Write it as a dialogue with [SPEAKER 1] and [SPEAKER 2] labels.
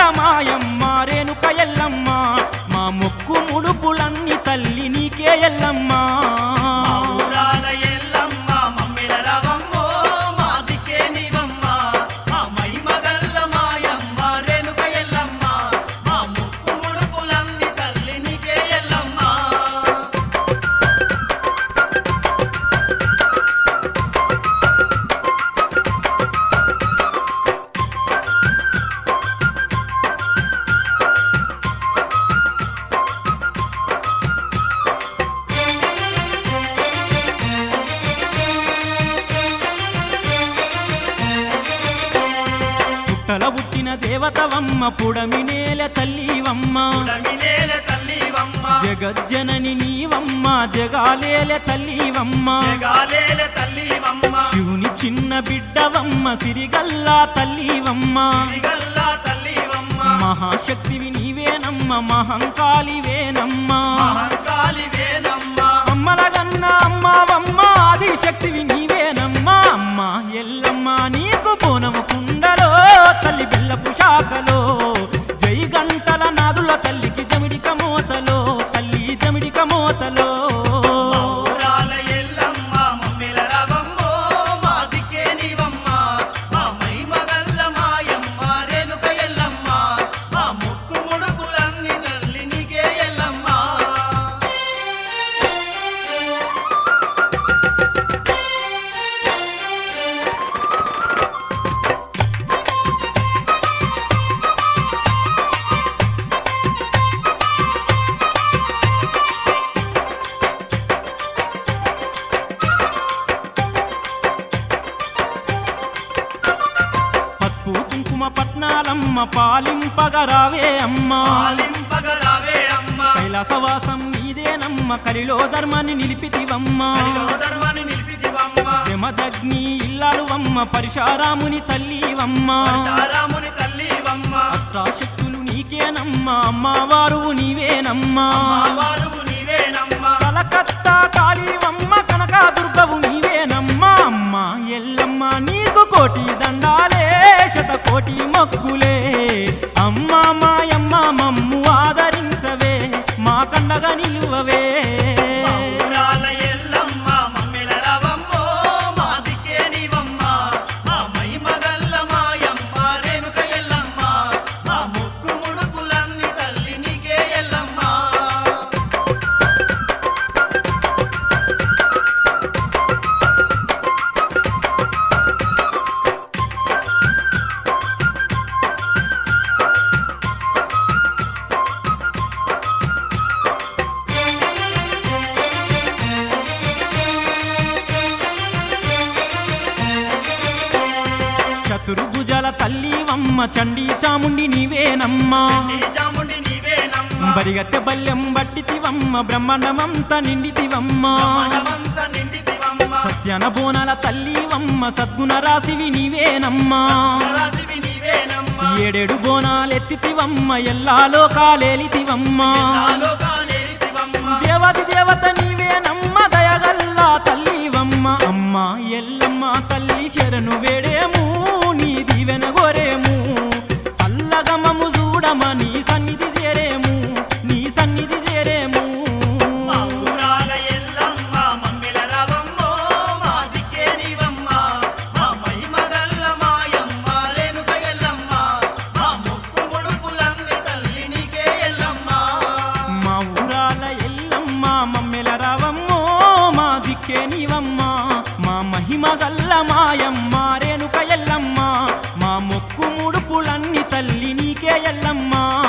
[SPEAKER 1] మాయమ్మ రేణుక ఎల్లమ్మ మా మొక్కు ముడుపులన్నీ తల్లి నీకే ఎల్లమ్మ
[SPEAKER 2] ఊరాల ఎల్లమ్మ మమ్మిల రవమ్మో మా దిక్కే నీవమ్మ మా మహిమగల్ల మాయమ్మ రేణుక ఎల్లమ్మ మా ముక్కు ముడుపులన్నీ తల్లి నీకే ఎల్లమ్మ
[SPEAKER 1] పుట్టల పుట్టిన దేవతవమ్మ పుడమి నేల తల్లివమ్మ
[SPEAKER 2] పుడమినేల తల్లివమ్మ
[SPEAKER 1] జగజ్జనని నీవమ్మ జగాలేల తల్లివమ్మ
[SPEAKER 2] జగాలేల తల్లివమ్మ
[SPEAKER 1] శివుని చిన్న బిడ్డవమ్మ సిరిగల్లా తల్లివమ్మ
[SPEAKER 2] సిరిగల్ల తల్లివమ్మ
[SPEAKER 1] మహాశక్తివి నీవేనమ్మ మహంకాళివేనమ్మ
[SPEAKER 2] మహంకాళివేనమ్మ
[SPEAKER 1] అమ్మలగన్న అమ్మవమ్మ ఆదిశక్తివి నీవేనమ్మ అమ్మ ఎల్లమ్మ నీకు బోనము కుండలో తల్లి బెల్లపు శాఖలో జై గంటల నాదుల తల్లికి జమిడిక మోతలో తల్లి జమిడిక మోతలో
[SPEAKER 2] ఊరాల ఎల్లమ్మ మమ్మిల రవమ్మో మా దిక్కే నీవమ్మ మా మహిమగల్ల మాయమ్మ రేణుక ఎల్లమ్మ మా ముక్కు ముడుపులన్నీ తల్లి నీకే ఎల్లమ్మ
[SPEAKER 1] పసుపు కుంకుమ పట్నాలమ్మ పాలింపగరావే అమ్మ
[SPEAKER 2] పాలింపగరావే అమ్మ
[SPEAKER 1] కైలాసవాసం నీదేనమ్మ కలిలో ధర్మాన్ని నిలిపితివమ్మ
[SPEAKER 2] హరిలో ధర్మాన్ని నిలిపితివమ్మ
[SPEAKER 1] జమదగ్ని ఇల్లాలువమ్మ పరిశారాముని తల్లివమ్మ
[SPEAKER 2] పరశురాముని తల్లివమ్మ
[SPEAKER 1] అష్టాశక్తులు నీకేనమ్మ అమ్మవారు నీవేనమ్మ
[SPEAKER 2] మావారువు నీవేనమ్మ
[SPEAKER 1] కలకత్తా కాళీవమ్మ కనక దుర్గవు నీవేనమ్మ అమ్మ ఎల్లమ్మ నీకు కోటి దండాలే శతకోటి మొక్కులే అమ్మ మాయమ్మ మమ్ము ఆదరించవే మా కండగా నిలువవే
[SPEAKER 2] ఊరాల ఎల్లమ్మ మమ్మిల రవమ్మో మా దిక్కే నీవమ్మ మా మహిమగల్ల మాయమ్మ రేణుక ఎల్లమ్మ మా ముక్కు ముడుపులన్నీ తల్లి నీకే ఎల్లమ్మ
[SPEAKER 1] చతుర్భుజాల తల్లివమ్మ చండీ చాముండి నీవేనమ్మ
[SPEAKER 2] నీ చాముండి నీవేనమ్మ
[SPEAKER 1] బరిగత్తె బల్యం బట్టితివమ్మ బ్రహ్మాండమంత నిండితివమ్మ
[SPEAKER 2] మనమంత నిండితివమ్మ
[SPEAKER 1] సత్యన బోనాల తల్లివమ్మ సద్గుణ రాశివి నీవేనమ్మ
[SPEAKER 2] రాశివి నీవేనమ్మ
[SPEAKER 1] ఏడేడు బోనాలెత్తితివమ్మ ఎల్లా లోకాలేలితివమ్మ
[SPEAKER 2] నాలోకాలేరితివమ్మ
[SPEAKER 1] దేవతి దేవత నీవేనమ్మ దయగల్లా తల్లివమ్మ అమ్మ ఎల్లమ్మ తల్లి శరణు వేడేము నీ దీవెన గోరేము సల్లగమము చూడమని సన్నిధి చేరేము నీ సన్నిధి చేరేము
[SPEAKER 2] మా ఊరాల ఎల్లమ్మ మమ్మిల రవమ్మో మా దిక్కే నీవమ్మ మా మహిమగల్ల మాయమ్మ రేణుక ఎల్లమ్మ మా ముక్కు ముడుపులన్నీ తల్లి నీకే ఎల్లమ్మ
[SPEAKER 1] మా ఊరాల ఎల్లమ్మ మమ్మెల రావమ్మో మా దిక్కే నీవమ్మ మా మహిమ గల్ల మాయమ్మ రేణుక ఎల్లమ్మ మా మొక్కు ముడుపులన్నీ తల్లి నీకే ఎల్లమ్మ